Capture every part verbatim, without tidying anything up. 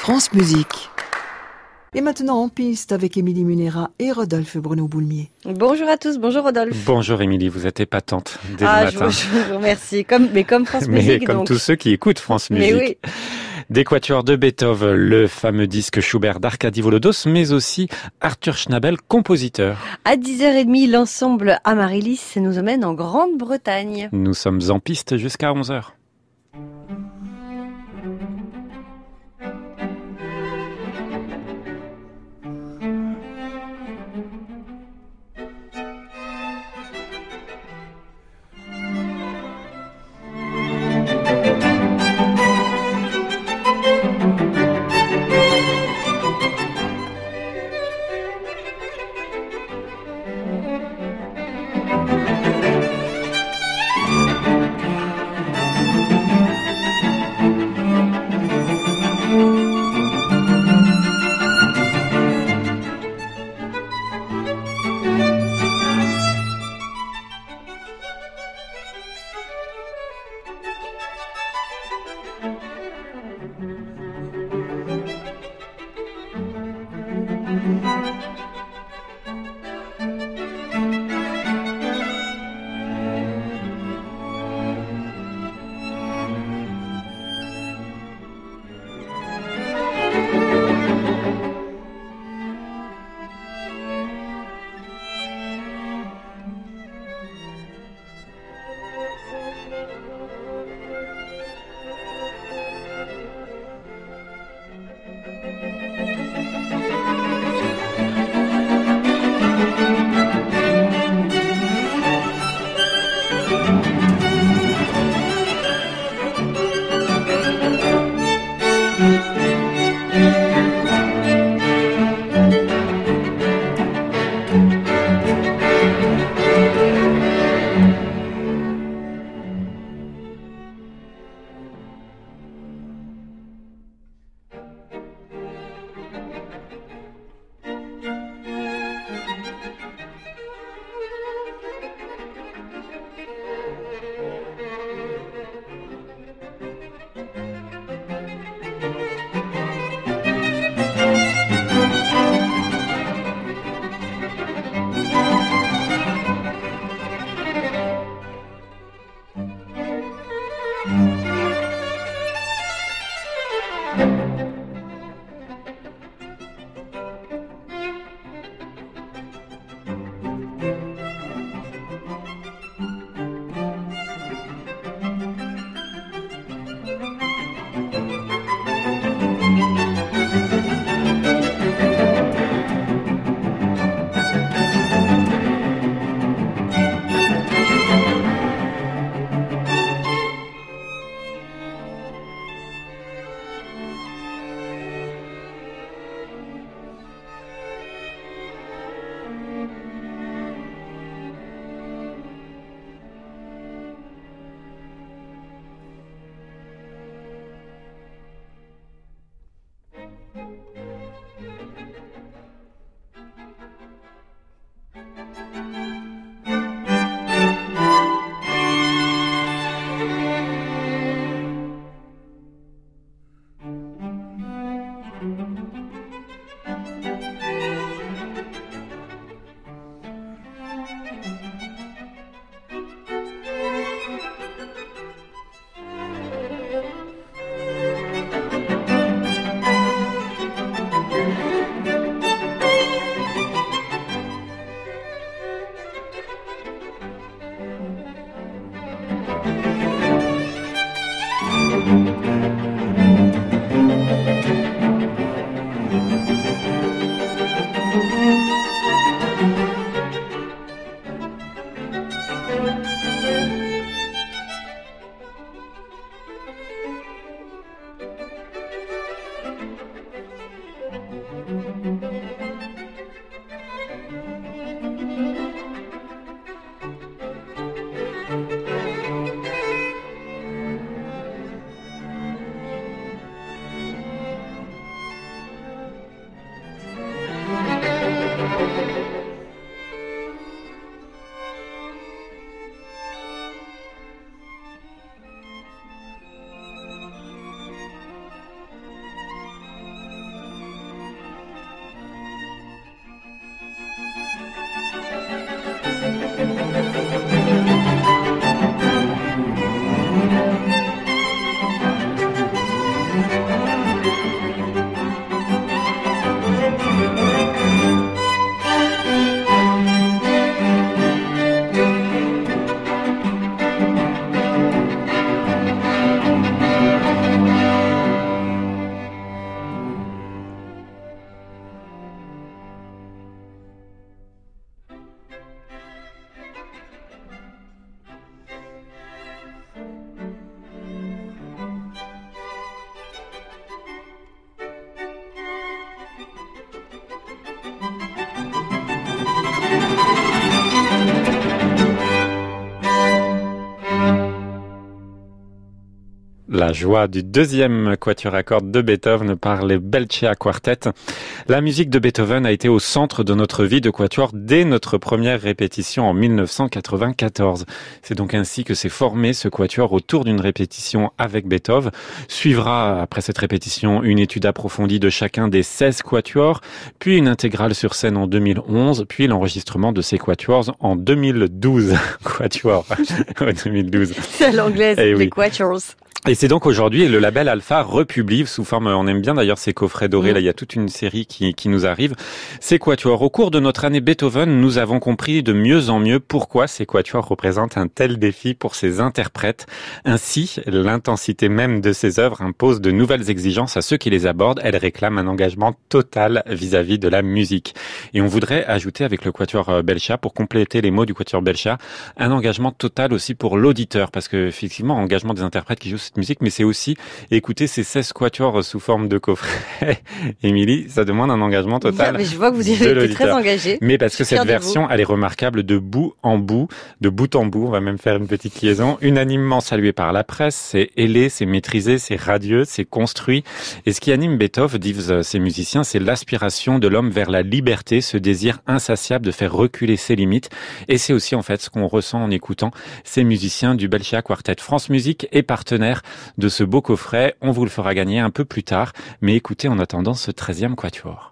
France Musique. Et maintenant en piste avec Émilie Munera et Rodolphe Bruno-Boulmier. Bonjour à tous, bonjour Rodolphe. Bonjour Émilie, vous êtes épatante dès ah, le matin. Je, je vous remercie, comme, mais comme France mais Musique comme donc. tous ceux qui écoutent France Musique. Mais oui. Des quatuors de Beethoven, le fameux disque Schubert d'Arcadie Volodos, mais aussi Arthur Schnabel, compositeur. À dix heures trente, l'ensemble Amaryllis nous emmène en Grande-Bretagne. Nous sommes en piste jusqu'à onze heures. la joie du deuxième quatuor à cordes de Beethoven par les Belcia Quartet. La musique de Beethoven a été au centre de notre vie de quatuor dès notre première répétition en mille neuf cent quatre-vingt-quatorze. C'est donc ainsi que s'est formé ce quatuor autour d'une répétition avec Beethoven. Suivra, après cette répétition, une étude approfondie de chacun des seize quatuors, puis une intégrale sur scène en deux mille onze, puis l'enregistrement de ces quatuors en deux mille douze. Quatuor, deux mille douze. C'est à l'anglaise, Eh les oui. quatuors. Et c'est donc aujourd'hui le label Alpha republie sous forme, on aime bien d'ailleurs ces coffrets dorés, Mmh. là il y a toute une série qui, qui nous arrive. Ces quatuors, au cours de notre année Beethoven, nous avons compris de mieux en mieux pourquoi ces quatuors représentent un tel défi pour ces interprètes. Ainsi, l'intensité même de ces œuvres impose de nouvelles exigences à ceux qui les abordent. Elles réclament un engagement total vis-à-vis de la musique. Et on voudrait ajouter avec le quatuor Belcia, pour compléter les mots du quatuor Belcia, un engagement total aussi pour l'auditeur, parce que effectivement, engagement des interprètes qui jouent cette musique, mais c'est aussi écouter ces seize quatuors sous forme de coffret. Émilie, ça demande un engagement total. Mais je vois que vous de avez été l'auditeur. très engagé. Mais parce que Je suis cette fière de vous. version, elle est remarquable de bout en bout, de bout en bout. On va même faire une petite liaison. Unanimement saluée par la presse. C'est ailé, c'est maîtrisé, c'est radieux, c'est construit. Et ce qui anime Beethoven, disent ces musiciens, c'est l'aspiration de l'homme vers la liberté, ce désir insatiable de faire reculer ses limites. Et c'est aussi, en fait, ce qu'on ressent en écoutant ces musiciens du Belcia Quartet. France Musique est partenaire de ce beau coffret. On vous le fera gagner un peu plus tard. Mais écoutez en attendant ce treizième quatuor.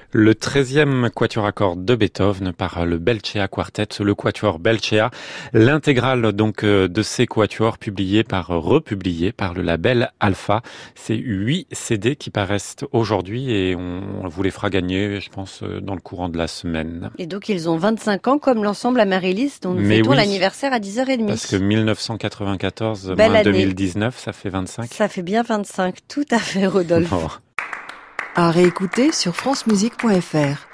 Le treizième quatuor à cordes de Beethoven par le Belcea Quartet, le quatuor Belcea. L'intégrale donc de ces quatuors publié par, republié par le label Alpha. C'est huit C D qui paraissent aujourd'hui et on vous les fera gagner, je pense, dans le courant de la semaine. Et donc ils ont vingt-cinq ans comme l'ensemble Amaryllis dont nous Mais fêtons oui, l'anniversaire à dix heures trente. Parce que mille neuf cent quatre-vingt-quatorze Belle moins année. deux mille dix-neuf, ça fait vingt-cinq. Ça fait bien vingt-cinq, tout à fait Rodolphe. Oh. À réécouter sur francemusique point f r.